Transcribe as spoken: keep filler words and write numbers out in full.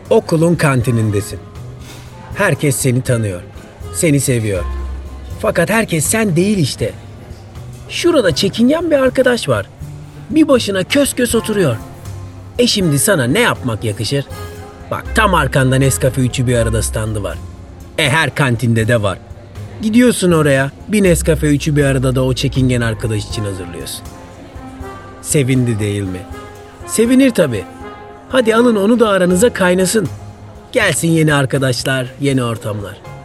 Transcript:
Okulun kantinindesin. Herkes seni tanıyor. Seni seviyor. Fakat herkes sen değil işte. Şurada çekingen bir arkadaş var. Bir başına kös kös oturuyor. E şimdi sana ne yapmak yakışır? Bak tam arkanda Nescafe üçü bir arada standı var. E her kantinde de var. Gidiyorsun oraya, bir Nescafe üçü bir arada da o çekingen arkadaş için hazırlıyorsun. Sevindi değil mi? Sevinir tabii. Hadi alın onu da aranıza kaynasın. Gelsin yeni arkadaşlar, yeni ortamlar.